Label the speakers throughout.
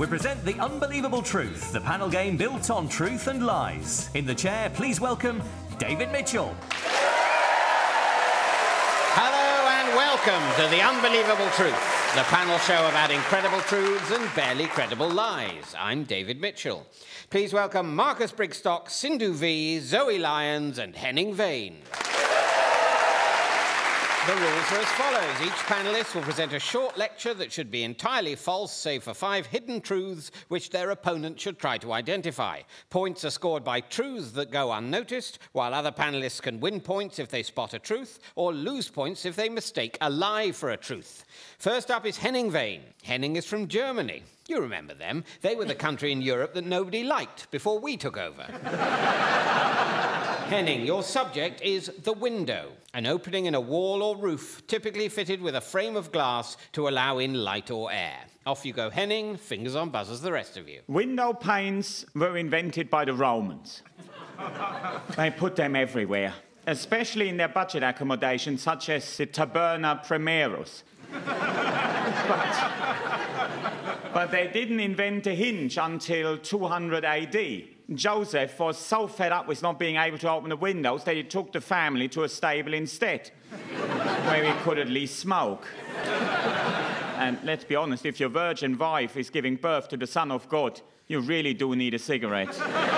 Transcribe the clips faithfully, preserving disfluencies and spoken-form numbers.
Speaker 1: we present The Unbelievable Truth, the panel game built on truth and lies. In the chair, please welcome David Mitchell.
Speaker 2: Hello and welcome to The Unbelievable Truth, the panel show about incredible truths and barely credible lies. I'm David Mitchell. Please welcome Marcus Brigstock, Sindhu V, Zoe Lyons and Henning Vane. The rules are as follows. Each panellist will present a short lecture that should be entirely false, save for five hidden truths which their opponent should try to identify. Points are scored by truths that go unnoticed, while other panellists can win points if they spot a truth, or lose points if they mistake a lie for a truth. First up is Henning Vane. Henning is from Germany. You remember them. They were the country in Europe that nobody liked before we took over. Henning, your subject is the window, an opening in a wall or roof, typically fitted with a frame of glass to allow in light or air. Off you go, Henning. Fingers on buzzers, the rest of you.
Speaker 3: Window panes were invented by the Romans. They put them everywhere, especially in their budget accommodation, such as the Taberna Primerus. but, but they didn't invent a hinge until two hundred A D. Joseph was so fed up with not being able to open the windows that he took the family to a stable instead, where he could at least smoke. And let's be honest, if your virgin wife is giving birth to the Son of God, you really do need a cigarette.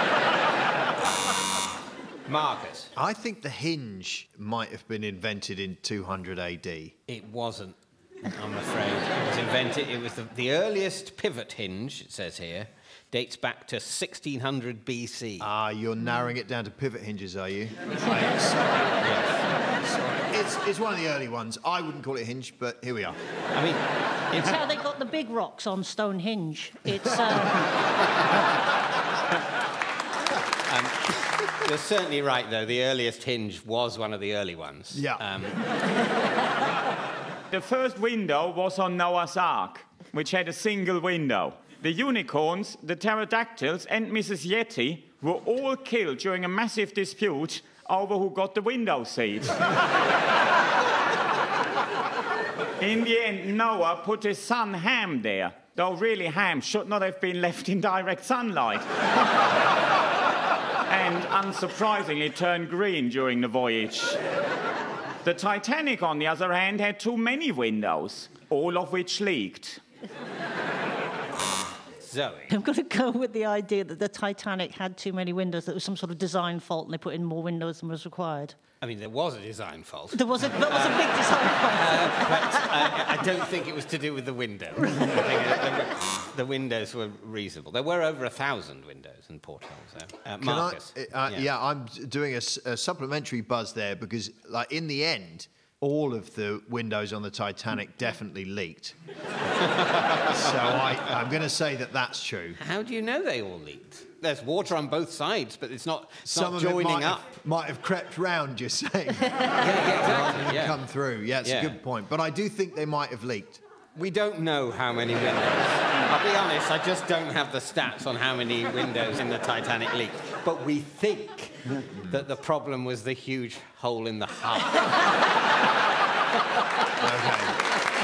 Speaker 2: Marcus.
Speaker 4: I think the hinge might have been invented in two hundred A D.
Speaker 2: It wasn't, I'm afraid. It was invented, it was the, the earliest pivot hinge, it says here, dates back to sixteen hundred B C.
Speaker 4: Ah, you're narrowing it down to pivot hinges, are you?
Speaker 2: Yes.
Speaker 4: Sorry. It's, it's one of the early ones. I wouldn't call it a hinge, but here we are.
Speaker 2: I mean,
Speaker 5: it's how they got the big rocks on Stonehenge. It's. Uh...
Speaker 2: um, you're certainly right, though. The earliest hinge was one of the early ones.
Speaker 4: Yeah.
Speaker 2: Um,
Speaker 3: the first window was on Noah's Ark, which had a single window. The unicorns, the pterodactyls, and Missus Yeti were all killed during a massive dispute over who got the window seat. In the end, Noah put his son Ham there, though really Ham should not have been left in direct sunlight. And unsurprisingly turned green during the voyage. The Titanic, on the other hand, had too many windows, all of which leaked.
Speaker 2: Zoe.
Speaker 5: I'm going to go with the idea that the Titanic had too many windows, that there was some sort of design fault and they put in more windows than was required.
Speaker 2: I mean, there was a design fault.
Speaker 5: There was a, there was a big design fault.
Speaker 2: Uh, but uh, I don't think it was to do with the window. I think uh, the, the windows were reasonable. There were over a thousand windows and portholes there. Uh, Marcus.
Speaker 4: Can I, uh, yeah. yeah, I'm doing a, a supplementary buzz there because, like, in the end, all of the windows on the Titanic definitely leaked. So I, I'm going to say that that's true.
Speaker 2: How do you know they all leaked? There's water on both sides, but it's not, it's
Speaker 4: Some
Speaker 2: not
Speaker 4: of
Speaker 2: joining
Speaker 4: it might
Speaker 2: up.
Speaker 4: Have, might have crept round, you're saying.
Speaker 2: yeah, yeah, exactly. Yeah.
Speaker 4: Come through. Yeah, it's
Speaker 2: yeah.
Speaker 4: a good point. But I do think they might have leaked.
Speaker 2: We don't know how many windows. I'll be honest, I just don't have the stats on how many windows in the Titanic leaked. But we think that the problem was the huge hole in the hull.
Speaker 4: Okay.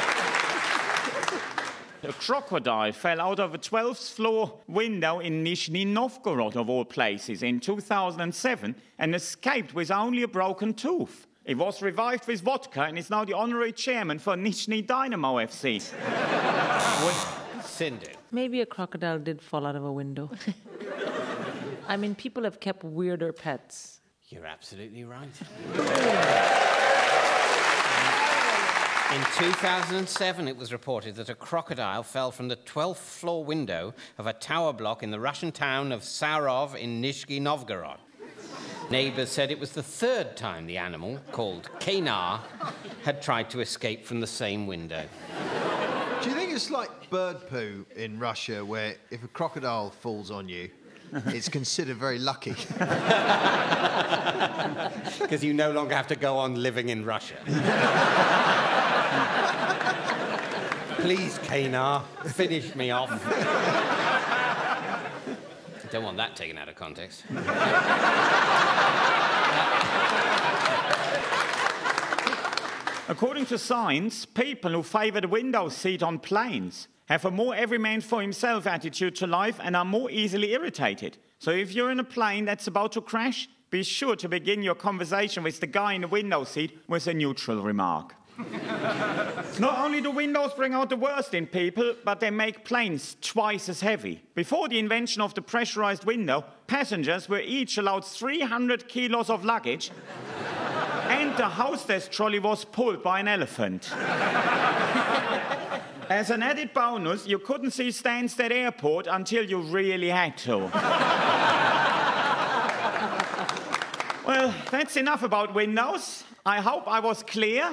Speaker 3: A crocodile fell out of a twelfth floor window in Nizhny Novgorod, of all places, in two thousand seven and escaped with only a broken tooth. He was revived with vodka and is now the honorary chairman for Nizhny Dynamo F C.
Speaker 2: Sindhu.
Speaker 6: Maybe a crocodile did fall out of a window. I mean, people have kept weirder pets.
Speaker 2: You're absolutely right. In two thousand seven, it was reported that a crocodile fell from the twelfth floor window of a tower block in the Russian town of Sarov in Nizhny Novgorod. Neighbours said it was the third time the animal, called Kanar, had tried to escape from the same window.
Speaker 4: Do you think it's like bird poo in Russia, where if a crocodile falls on you, it's considered very lucky?
Speaker 2: Because you no longer have to go on living in Russia. Please, Kanar, finish me off. Don't want that taken out of context.
Speaker 3: According to science, people who favour the window seat on planes have a more every man for himself attitude to life and are more easily irritated. So if you're in a plane that's about to crash, be sure to begin your conversation with the guy in the window seat with a neutral remark. Not only do windows bring out the worst in people, but they make planes twice as heavy. Before the invention of the pressurized window, passengers were each allowed three hundred kilos of luggage, and the hostess trolley was pulled by an elephant. As an added bonus, you couldn't see Stansted Airport until you really had to. Well, that's enough about windows. I hope I was clear.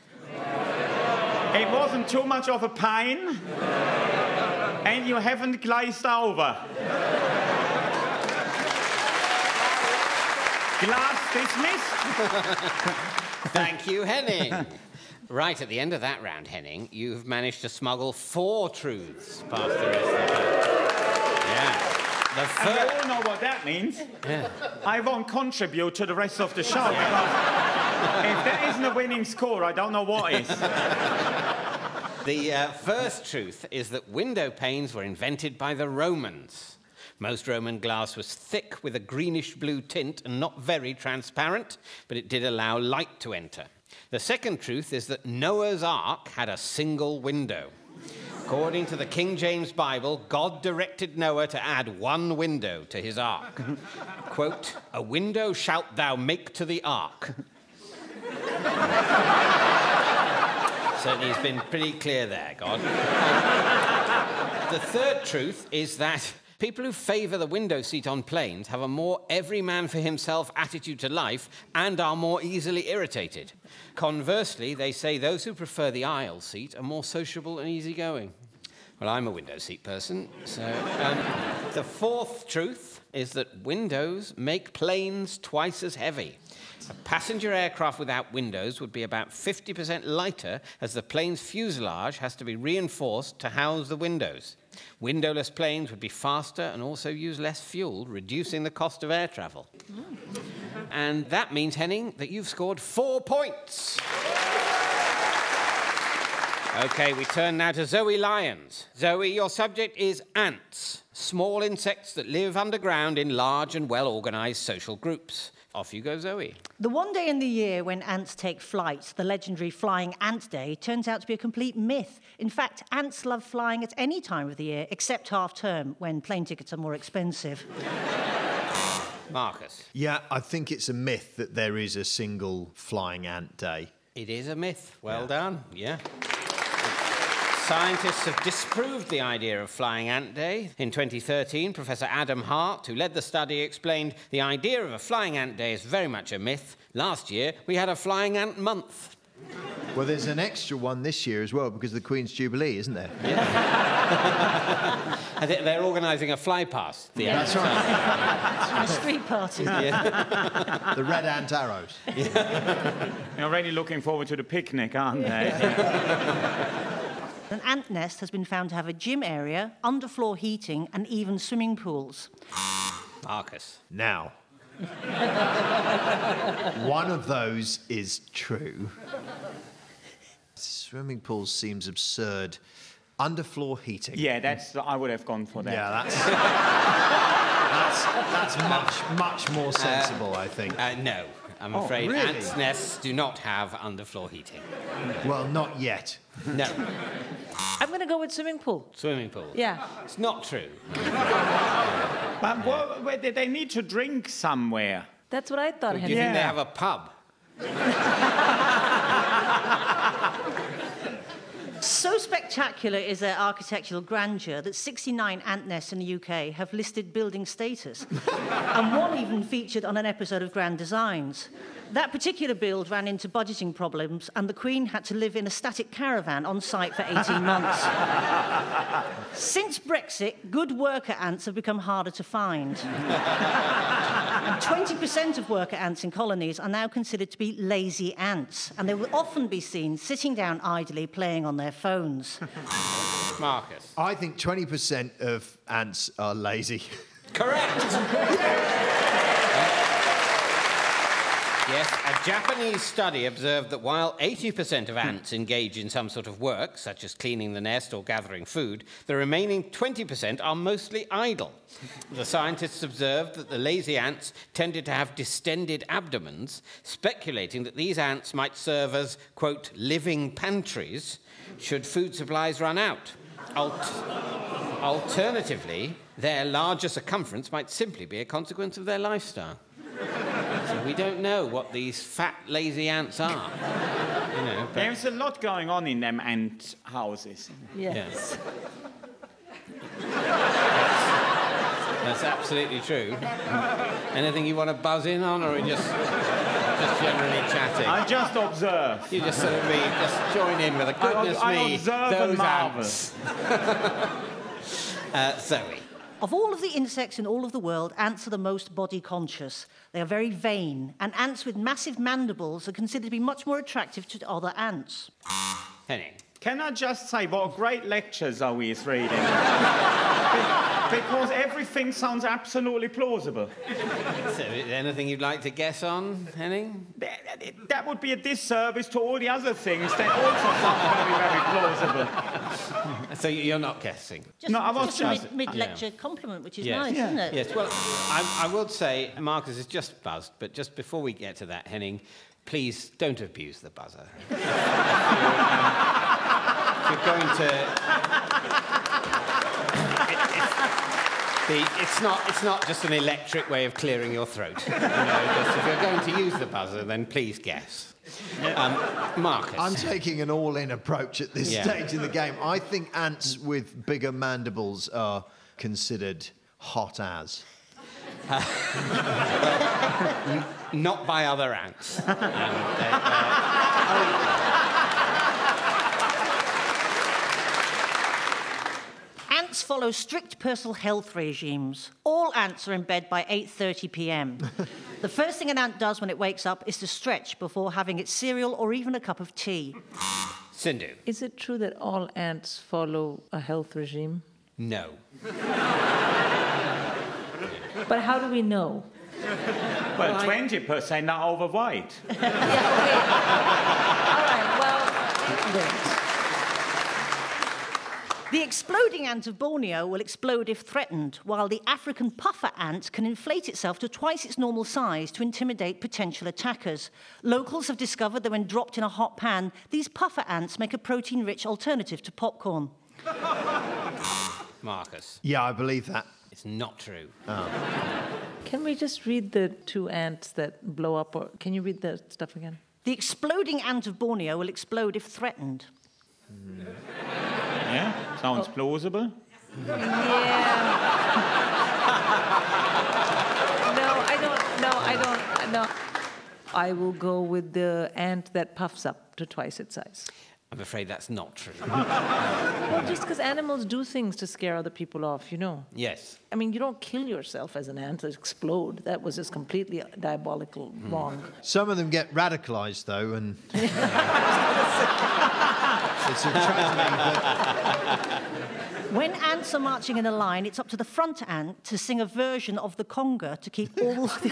Speaker 3: It wasn't too much of a pain. And you haven't glazed over. Glass dismissed.
Speaker 2: Thank you, Henning. Right at the end of that round, Henning, you've managed to smuggle four truths past the rest of the panel. Yeah. The
Speaker 3: And
Speaker 2: fir-
Speaker 3: we all know what that means.
Speaker 2: yeah.
Speaker 3: I won't contribute to the rest of the show. Because if there isn't a winning score, I don't know what is.
Speaker 2: The uh, first truth is that window panes were invented by the Romans. Most Roman glass was thick with a greenish-blue tint and not very transparent, but it did allow light to enter. The second truth is that Noah's Ark had a single window. According to the King James Bible, God directed Noah to add one window to his ark. Quote, "A window shalt thou make to the ark." Certainly he's been pretty clear there, God. The third truth is that people who favour the window seat on planes have a more every-man-for-himself attitude to life and are more easily irritated. Conversely, they say those who prefer the aisle seat are more sociable and easygoing. Well, I'm a window seat person, so... Um, the fourth truth is that windows make planes twice as heavy. A passenger aircraft without windows would be about fifty percent lighter, as the plane's fuselage has to be reinforced to house the windows. Windowless planes would be faster and also use less fuel, reducing the cost of air travel. Mm. And that means, Henning, that you've scored four points. OK, we turn now to Zoe Lyons. Zoe, your subject is ants, small insects that live underground in large and well-organised social groups. Off you go, Zoe.
Speaker 5: The one day in the year when ants take flight, the legendary Flying Ant Day, turns out to be a complete myth. In fact, ants love flying at any time of the year, except half-term, when plane tickets are more expensive.
Speaker 2: Marcus.
Speaker 4: Yeah, I think it's a myth that there is a single Flying Ant Day.
Speaker 2: It is a myth. Well
Speaker 4: Yeah.
Speaker 2: done. Yeah. Scientists have disproved the idea of Flying Ant Day. In twenty thirteen, Professor Adam Hart, who led the study, explained the idea of a Flying Ant Day is very much a myth. Last year, we had a Flying Ant Month.
Speaker 4: Well, there's an extra one this year as well because of the Queen's Jubilee, isn't there?
Speaker 2: I think they're organising a fly past. The
Speaker 4: That's right.
Speaker 5: A street party.
Speaker 4: The Red Ant Arrows.
Speaker 3: They're already looking forward to the picnic, aren't they?
Speaker 5: An ant nest has been found to have a gym area, underfloor heating, and even swimming pools.
Speaker 2: Marcus.
Speaker 4: Now, one of those is true. Swimming pools seems absurd. Underfloor heating.
Speaker 3: Yeah, that's. I would have gone for that.
Speaker 4: Yeah, that's that's, that's much much more sensible, I think.
Speaker 2: Uh, no, I'm
Speaker 4: Oh,
Speaker 2: afraid
Speaker 4: really?
Speaker 2: ants' nests do not have underfloor heating.
Speaker 4: Well, not yet.
Speaker 2: No.
Speaker 6: I'm going to go with swimming pool.
Speaker 2: Swimming pool.
Speaker 6: Yeah.
Speaker 2: It's not true.
Speaker 3: But what, where, they need to drink somewhere.
Speaker 6: That's what I thought,
Speaker 2: Do you
Speaker 6: Henry.
Speaker 2: think they
Speaker 3: Yeah.
Speaker 2: have a pub?
Speaker 5: So spectacular is their architectural grandeur that sixty-nine ant nests in the U K have listed building status. And one even featured on an episode of Grand Designs. That particular build ran into budgeting problems, and the Queen had to live in a static caravan on site for eighteen months. Since Brexit, good worker ants have become harder to find. And twenty percent of worker ants in colonies are now considered to be lazy ants, and they will often be seen sitting down idly playing on their phones.
Speaker 2: Marcus.
Speaker 4: I think twenty percent of ants are lazy.
Speaker 2: Correct. Yes, a Japanese study observed that while eighty percent of ants engage in some sort of work, such as cleaning the nest or gathering food, the remaining twenty percent are mostly idle. The scientists observed that the lazy ants tended to have distended abdomens, speculating that these ants might serve as, quote, living pantries should food supplies run out. Alt- Alternatively, their larger circumference might simply be a consequence of their lifestyle. So we don't know what these fat, lazy ants are. You know, but...
Speaker 3: There's a lot going on in them ant houses.
Speaker 6: Yes.
Speaker 2: That's absolutely true. Anything you want to buzz in on, or are we just, just generally chatting?
Speaker 3: I just observe.
Speaker 2: You just sort of be, just join in with a goodness
Speaker 3: I, I
Speaker 2: me,
Speaker 3: observe
Speaker 2: those
Speaker 3: and marvel.
Speaker 2: ants. uh, Zoe.
Speaker 5: Of all of the insects in all of the world, ants are the most body conscious. They are very vain, and ants with massive mandibles are considered to be much more attractive to other ants.
Speaker 2: Henning.
Speaker 3: Can I just say what a great lecture Zoe is reading? Because everything sounds absolutely plausible.
Speaker 2: So, is there anything you'd like to guess on, Henning?
Speaker 3: That, that would be a disservice to all the other things that also sound very, very plausible.
Speaker 2: So you're not guessing?
Speaker 5: Just,
Speaker 3: No, I was
Speaker 5: just
Speaker 3: just-
Speaker 5: a mid- mid-lecture compliment, which is
Speaker 2: Yes.
Speaker 5: nice,
Speaker 2: Yeah.
Speaker 5: isn't it?
Speaker 2: Yes, well, I, I will say Marcus is just buzzed, but just before we get to that, Henning, please don't abuse the buzzer. If you're, um, if you're going to... It, it's, the, it's, not, it's not just an electric way of clearing your throat. You know, just if you're going to use the buzzer, then please guess. Um, Marcus.
Speaker 4: I'm taking an all-in approach at this
Speaker 2: Yeah.
Speaker 4: stage in the game. I think ants with bigger mandibles are considered hot as.
Speaker 2: Not by other ants. Um, they, uh,
Speaker 5: Ants follow strict personal health regimes. All ants are in bed by eight thirty p m. The first thing an ant does when it wakes up is to stretch before having its cereal or even a cup of tea.
Speaker 2: Sindhu.
Speaker 6: Is it true that all ants follow a health regime?
Speaker 2: No.
Speaker 6: But how do we know?
Speaker 3: Well, twenty percent are overweight.
Speaker 6: Yeah, okay. All right, well, wait.
Speaker 5: The exploding ant of Borneo will explode if threatened, while the African puffer ant can inflate itself to twice its normal size to intimidate potential attackers. Locals have discovered that when dropped in a hot pan, these puffer ants make a protein-rich alternative to popcorn.
Speaker 2: Marcus.
Speaker 4: Yeah, I believe that.
Speaker 2: It's not true.
Speaker 6: Can we just read the two ants that blow up? Or can you read the stuff again?
Speaker 5: The exploding ant of Borneo will explode if threatened.
Speaker 3: Yeah, sounds plausible.
Speaker 6: Yeah. No, I don't. No, I don't. No. I will go with the ant that puffs up to twice its size.
Speaker 2: I'm afraid that's not true.
Speaker 6: Well, just because animals do things to scare other people off, you know.
Speaker 2: Yes.
Speaker 6: I mean, you don't kill yourself as an ant to explode. That was just completely diabolical, wrong.
Speaker 4: Some of them get radicalized, though, and it's a tragedy.
Speaker 5: When ants are marching in a line, it's up to the front ant to sing a version of the conga to keep all the...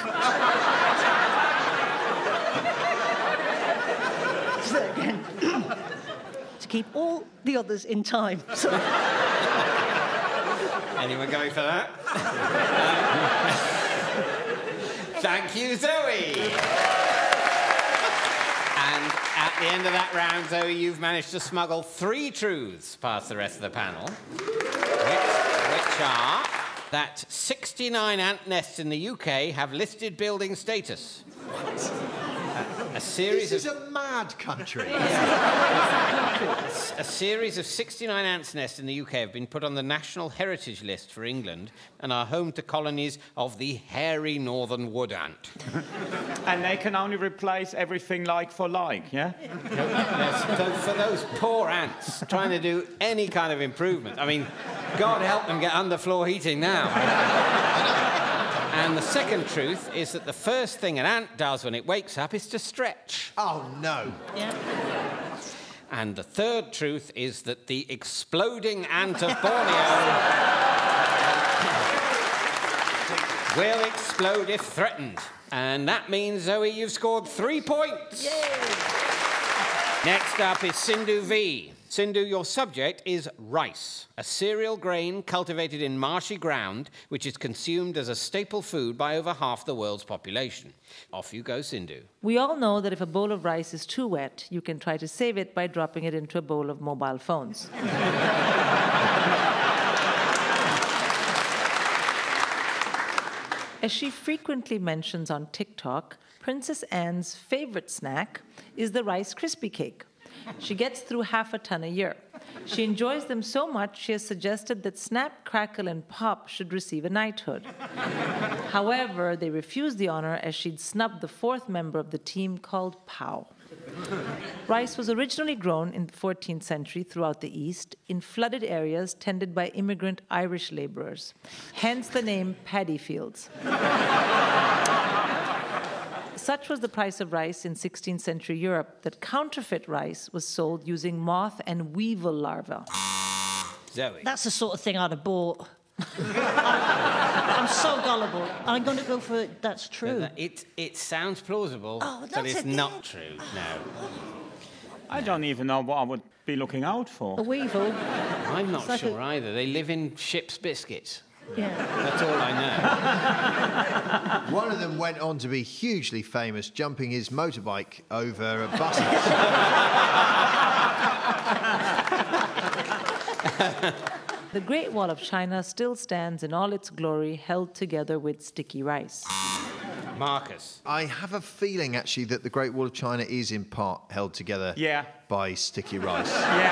Speaker 5: Say that again. To keep all the others in time. So...
Speaker 2: Anyone going for that? Thank you, Zoe. And at the end of that round, Zoe, you've managed to smuggle three truths past the rest of the panel, which, which are that sixty-nine ant nests in the U K have listed building status. A series
Speaker 4: This is
Speaker 2: of
Speaker 4: a mad country.
Speaker 2: a series of sixty-nine ants nests in the U K have been put on the National Heritage List for England and are home to colonies of the hairy northern wood ant.
Speaker 3: And they can only replace everything like for like, yeah?
Speaker 2: Yes, so for those poor ants trying to do any kind of improvement, I mean, God help them get underfloor heating now. And the second truth is that the first thing an ant does when it wakes up is to stretch.
Speaker 4: Oh, no.
Speaker 5: Yeah.
Speaker 2: And the third truth is that the exploding ant of Borneo Will explode if threatened. And that means, Zoe, you've scored three points.
Speaker 5: Yay!
Speaker 2: Next up is Sindhu V. Sindhu, your subject is rice, a cereal grain cultivated in marshy ground, which is consumed as a staple food by over half the world's population. Off you go, Sindhu.
Speaker 6: We all know that if a bowl of rice is too wet, you can try to save it by dropping it into a bowl of mobile phones. As she frequently mentions on TikTok, Princess Anne's favorite snack is the Rice Krispie cake. She gets through half a ton a year. She enjoys them so much, she has suggested that Snap, Crackle, and Pop should receive a knighthood. However, they refuse the honor as she'd snubbed the fourth member of the team called Pow. Rice was originally grown in the fourteenth century throughout the East in flooded areas tended by immigrant Irish laborers, hence the name paddy fields. Such was the price of rice in sixteenth century Europe that counterfeit rice was sold using moth and weevil larvae.
Speaker 2: Zoe.
Speaker 5: That's the sort of thing I'd have bought. I'm so gullible. I'm going to go for it. That's true.
Speaker 2: It, it sounds plausible,
Speaker 5: Oh,
Speaker 2: but
Speaker 5: that's
Speaker 2: it's
Speaker 5: a
Speaker 2: not
Speaker 5: bit-
Speaker 2: true, no.
Speaker 3: I don't even know what I would be looking out
Speaker 5: A
Speaker 3: for.
Speaker 5: weevil.
Speaker 2: I'm not
Speaker 5: like
Speaker 2: sure
Speaker 5: a-
Speaker 2: either. They live in ship's biscuits.
Speaker 5: Yeah.
Speaker 2: That's all I know.
Speaker 4: One of them went on to be hugely famous, jumping his motorbike over buses.
Speaker 6: The Great Wall of China still stands in all its glory, held together with sticky rice.
Speaker 2: Marcus.
Speaker 4: I have a feeling, actually, that the Great Wall of China is in part held together
Speaker 3: Yeah.
Speaker 4: by sticky rice.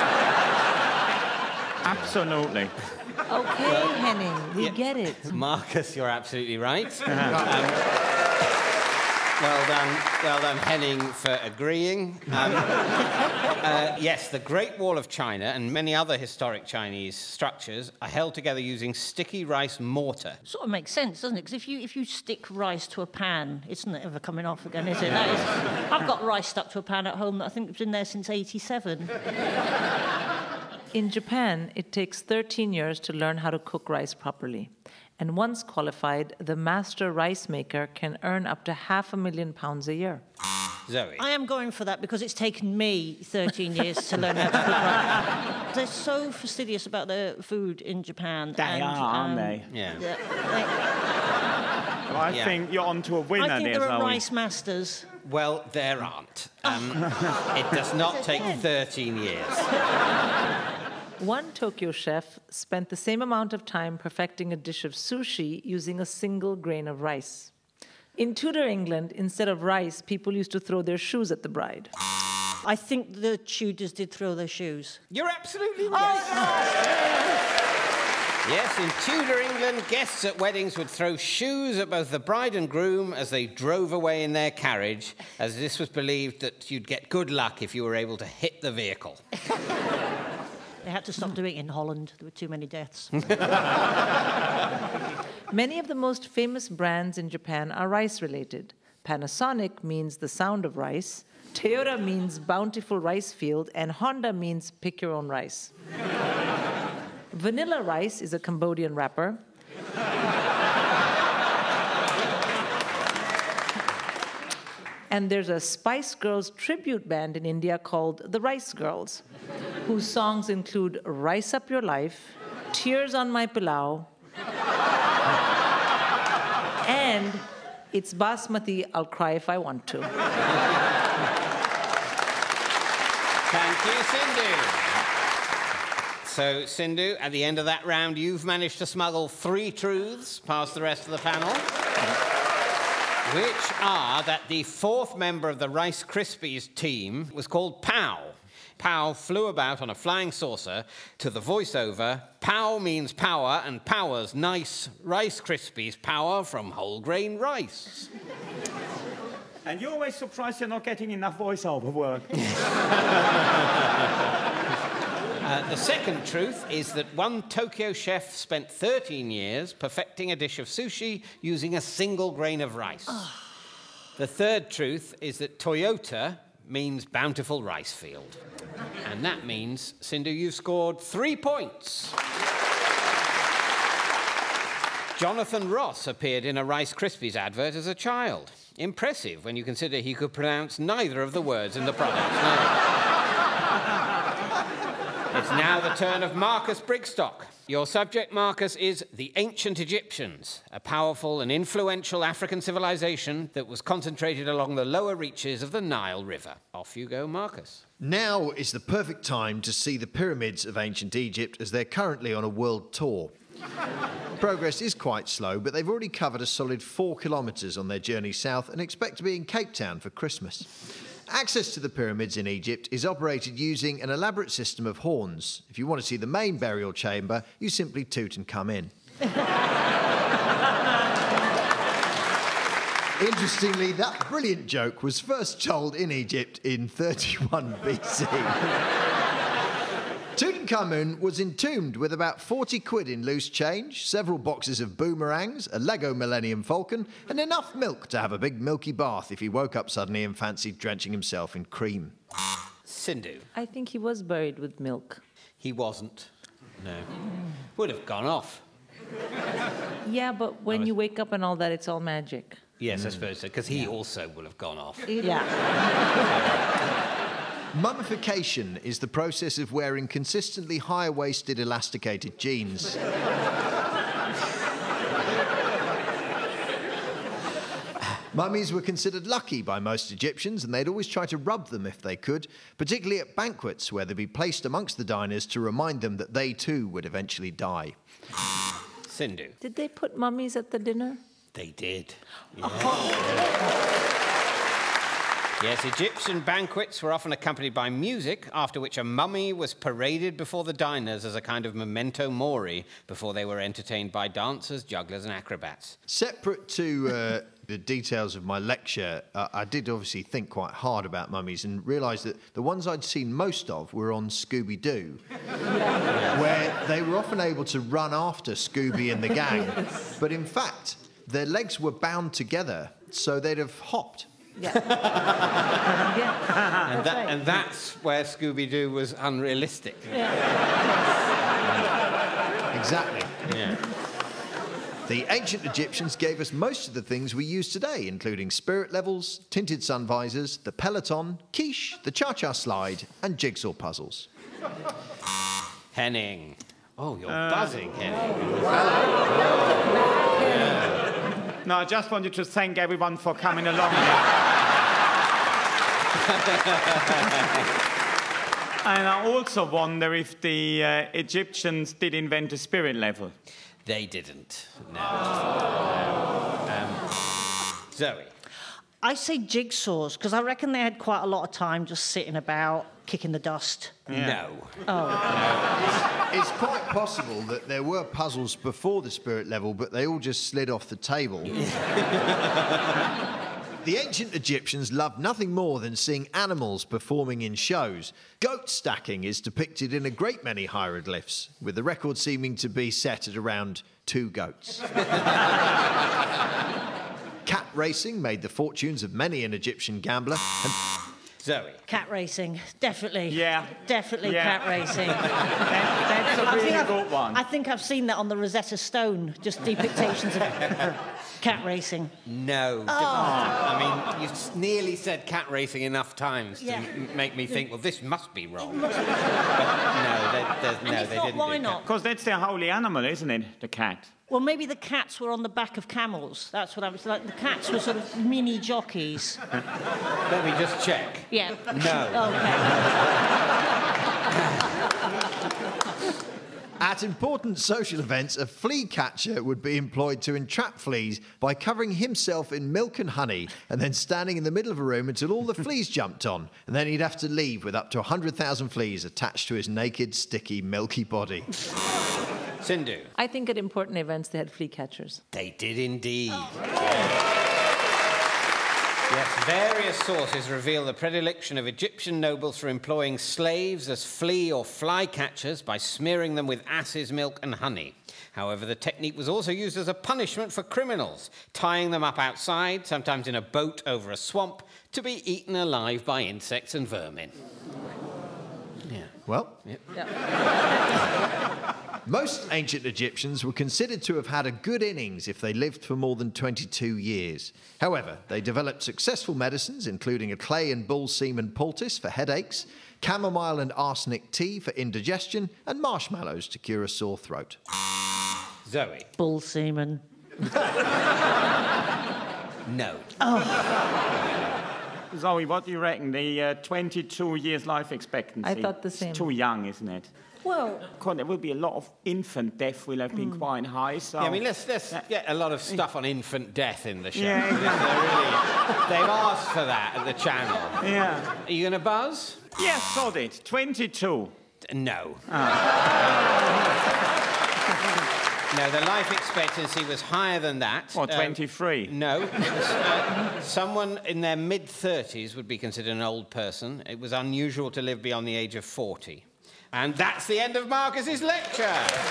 Speaker 3: Yeah. Absolutely.
Speaker 6: Okay, Henning, we get it.
Speaker 2: Marcus, you're absolutely right. Um, well done, well done, Henning, for agreeing. Um, uh, yes, the Great Wall of China and many other historic Chinese structures are held together using sticky rice mortar.
Speaker 5: Sort of makes sense, doesn't it? Because if you if you stick rice to a pan, it's not ever coming off again, is it? That is, I've got rice stuck to a pan at home that I think has been there since eighty-seven.
Speaker 6: In Japan, it takes thirteen years to learn how to cook rice properly. And once qualified, the master rice maker can earn up to half a million pounds a year.
Speaker 2: Zoe.
Speaker 5: I am going for that because it's taken me thirteen years to learn how to cook rice. They're so fastidious about their food in Japan.
Speaker 3: They
Speaker 5: and,
Speaker 3: are, aren't
Speaker 5: um,
Speaker 3: they?
Speaker 2: Yeah.
Speaker 5: yeah,
Speaker 3: Well, I
Speaker 2: Yeah.
Speaker 3: think you're onto a
Speaker 5: they-
Speaker 3: winner
Speaker 5: I think
Speaker 3: there,
Speaker 5: there are
Speaker 3: Zoe.
Speaker 5: rice masters.
Speaker 2: Well, there aren't. Um, it does not take thirteen years.
Speaker 6: One Tokyo chef spent the same amount of time perfecting a dish of sushi using a single grain of rice. In Tudor England, instead of rice, people used to throw their shoes at the bride.
Speaker 5: I think the Tudors did throw their shoes.
Speaker 2: You're absolutely right. Yes, in Tudor England, guests at weddings would throw shoes at both the bride and groom as they drove away in their carriage, as this was believed that you'd get good luck if you were able to hit the vehicle.
Speaker 5: They had to stop doing it in Holland. There were too many deaths.
Speaker 6: Many of the most famous brands in Japan are rice-related. Panasonic means the sound of rice, Toyota means bountiful rice field, and Honda means pick your own rice. Vanilla Rice is a Cambodian rapper. And there's a Spice Girls tribute band in India called the Rice Girls, whose songs include Rice Up Your Life, Tears on My Pilau, and It's Basmati, I'll Cry If I Want to.
Speaker 2: Thank you, Sindhu. So, Sindhu, at the end of that round, you've managed to smuggle three truths past the rest of the panel, which are that the fourth member of the Rice Krispies team was called Pow. Pow flew about on a flying saucer to the voiceover, Pow means power, and Power's nice Rice Krispies power from whole grain rice.
Speaker 3: And you're always surprised you're not getting enough voiceover work.
Speaker 2: Uh, the second truth is that one Tokyo chef spent thirteen years perfecting a dish of sushi using a single grain of rice. The third truth is that Toyota means bountiful rice field. And that means, Sindhu, you've scored three points. Jonathan Ross appeared in a Rice Krispies advert as a child. Impressive when you consider he could pronounce neither of the words in the product's name. It's now the turn of Marcus Brigstock. Your subject, Marcus, is the ancient Egyptians, a powerful and influential African civilization that was concentrated along the lower reaches of the Nile River. Off you go, Marcus.
Speaker 4: Now is the perfect time to see the pyramids of ancient Egypt as they're currently on a world tour. Progress is quite slow, but they've already covered a solid four kilometres on their journey south and expect to be in Cape Town for Christmas. Access to the pyramids in Egypt is operated using an elaborate system of horns. If you want to see the main burial chamber, you simply toot and come in. Interestingly, that brilliant joke was first told in Egypt in thirty-one B C. Tutankhamun was entombed with about forty quid in loose change, several boxes of boomerangs, a Lego Millennium Falcon, and enough milk to have a big milky bath if he woke up suddenly and fancied drenching himself in cream.
Speaker 2: Sindhu.
Speaker 6: I think he was buried with milk.
Speaker 2: He wasn't. No. Would have gone off.
Speaker 6: Yeah, but when you wake up and all that, it's all magic.
Speaker 2: Yes, I suppose so, because he also would have gone off.
Speaker 6: Yeah.
Speaker 4: Mummification is the process of wearing consistently high-waisted elasticated jeans. Mummies were considered lucky by most Egyptians, and they'd always try to rub them if they could, particularly at banquets where they'd be placed amongst the diners to remind them that they too would eventually die.
Speaker 2: Sindhu.
Speaker 6: Did they put mummies at the dinner?
Speaker 2: They did. Yeah. Yes, Egyptian banquets were often accompanied by music, after which a mummy was paraded before the diners as a kind of memento mori before they were entertained by dancers, jugglers and acrobats.
Speaker 4: Separate to uh, the details of my lecture, uh, I did obviously think quite hard about mummies and realised that the ones I'd seen most of were on Scooby-Doo, where they were often able to run after Scooby and the gang, but in fact, their legs were bound together, so they'd have hopped.
Speaker 6: Yeah. yeah.
Speaker 2: And, that, right. and that's where Scooby-Doo was unrealistic.
Speaker 6: Yeah.
Speaker 4: Exactly.
Speaker 2: Yeah.
Speaker 4: The ancient Egyptians gave us most of the things we use today, including spirit levels, tinted sun visors, the peloton, quiche, the cha-cha slide, and jigsaw puzzles.
Speaker 2: Henning. Oh, you're uh, buzzing, Henning.
Speaker 3: Yeah. No, I just wanted to thank everyone for coming along. And I also wonder if the uh, Egyptians did invent a spirit level.
Speaker 2: They didn't, no. no. Um, Zoe.
Speaker 5: I say jigsaws, because I reckon they had quite a lot of time just sitting about, kicking the dust.
Speaker 2: Yeah. No.
Speaker 5: Oh.
Speaker 4: No. It's quite possible that there were puzzles before the spirit level, but they all just slid off the table. The ancient Egyptians loved nothing more than seeing animals performing in shows. Goat stacking is depicted in a great many hieroglyphs, with the record seeming to be set at around two goats. Cat racing made the fortunes of many an Egyptian gambler. And
Speaker 2: Zoe.
Speaker 5: Cat racing, definitely.
Speaker 3: Yeah.
Speaker 5: Definitely
Speaker 3: yeah.
Speaker 5: cat racing.
Speaker 3: that, that's a really good one.
Speaker 5: I think I've seen that on the Rosetta Stone, just depictions of cat racing.
Speaker 2: No. Oh. I mean, you've nearly said cat racing enough times
Speaker 5: yeah.
Speaker 2: to make me think, well, this must be wrong. Must be. But no, they, no, they
Speaker 5: not,
Speaker 2: didn't
Speaker 5: why
Speaker 2: do
Speaker 5: not?
Speaker 3: Because that's their holy animal, isn't it? The cat.
Speaker 5: Well, maybe the cats were on the back of camels. That's what I was like. The cats were sort of mini jockeys.
Speaker 2: Let me just check.
Speaker 5: Yeah.
Speaker 2: No.
Speaker 5: Okay.
Speaker 4: At important social events, a flea catcher would be employed to entrap fleas by covering himself in milk and honey and then standing in the middle of a room until all the fleas jumped on. And then he'd have to leave with up to one hundred thousand fleas attached to his naked, sticky, milky body.
Speaker 2: Sindhu.
Speaker 6: I think at important events they had flea catchers.
Speaker 2: They did indeed. Oh. Yes, various sources reveal the predilection of Egyptian nobles for employing slaves as flea or fly catchers by smearing them with ass's milk and honey. However, the technique was also used as a punishment for criminals, tying them up outside, sometimes in a boat over a swamp, to be eaten alive by insects and vermin. Yeah.
Speaker 4: Well,
Speaker 2: yep.
Speaker 6: Yeah.
Speaker 4: Most ancient Egyptians were considered to have had a good innings if they lived for more than twenty-two years. However, they developed successful medicines, including a clay and bull semen poultice for headaches, chamomile and arsenic tea for indigestion, and marshmallows to cure a sore throat.
Speaker 2: Zoe.
Speaker 5: Bull semen.
Speaker 2: No.
Speaker 3: Zoe, what do you reckon? The uh, twenty-two years life expectancy.
Speaker 6: I thought the same.
Speaker 3: It's too young, isn't it?
Speaker 6: Well,
Speaker 3: God, there will be a lot of infant death will have been quite high, so...
Speaker 2: Yeah, I mean, let's, let's get a lot of stuff on infant death in the show.
Speaker 3: Yeah,
Speaker 2: They're really, they've asked for that at the channel.
Speaker 3: Yeah.
Speaker 2: Are you going to buzz?
Speaker 3: Yes, sod it. twenty-two.
Speaker 2: No. No, the life expectancy was higher than that.
Speaker 3: Or
Speaker 2: Um,
Speaker 3: twenty-three.
Speaker 2: No. It was, uh, someone in their mid-thirties would be considered an old person. It was unusual to live beyond the age of forty. And that's the end of Marcus's lecture.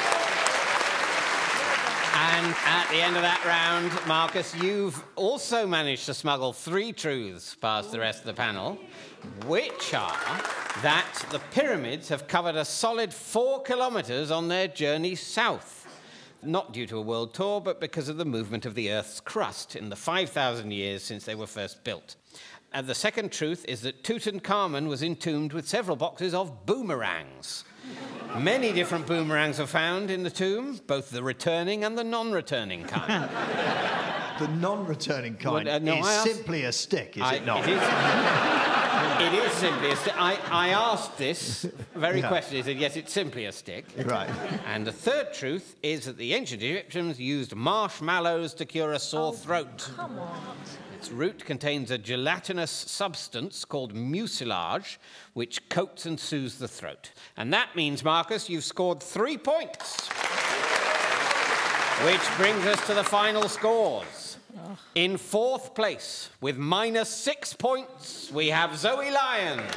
Speaker 2: And at the end of that round, Marcus, you've also managed to smuggle three truths past the rest of the panel, which are that the pyramids have covered a solid four kilometres on their journey south. Not due to a world tour, but because of the movement of the Earth's crust in the five thousand years since they were first built. And the second truth is that Tutankhamun was entombed with several boxes of boomerangs. Many different boomerangs were found in the tomb, both the returning and the non-returning kind.
Speaker 4: The non-returning kind
Speaker 2: Well, uh, no,
Speaker 4: is
Speaker 2: I asked-
Speaker 4: simply a stick, is
Speaker 2: I-
Speaker 4: it not?
Speaker 2: It is, it is simply a stick. I, I asked this very
Speaker 4: Yeah.
Speaker 2: question. He said, yes, it's simply a stick.
Speaker 4: Right.
Speaker 2: And the third truth is that the ancient Egyptians used marshmallows to cure a sore throat.
Speaker 6: come on.
Speaker 2: Its root contains a gelatinous substance called mucilage, which coats and soothes the throat. And that means, Marcus, you've scored three points. Which brings us to the final scores. In fourth place, with minus six points, we have Zoe Lyons.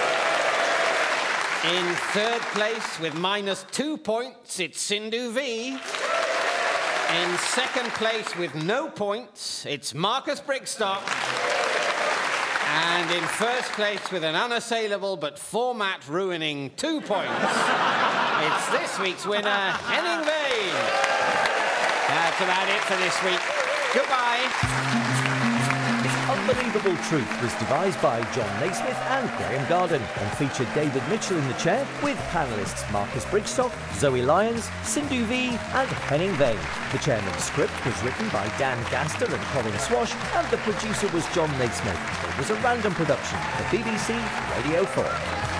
Speaker 2: In third place, with minus two points, it's Sindhu V. In second place, with no points, it's Marcus Brigstock. And in first place, with an unassailable but format-ruining two points, it's this week's winner, Henning Vane. That's about it for this week. Goodbye.
Speaker 1: This unbelievable truth was devised by John Naismith and Graham Garden and featured David Mitchell in the chair with panellists Marcus Brigstock, Zoe Lyons, Sindhu V and Henning Vane. The chairman's script was written by Dan Gaster and Colin Swash and the producer was John Naismith. It was a random production for B B C Radio four.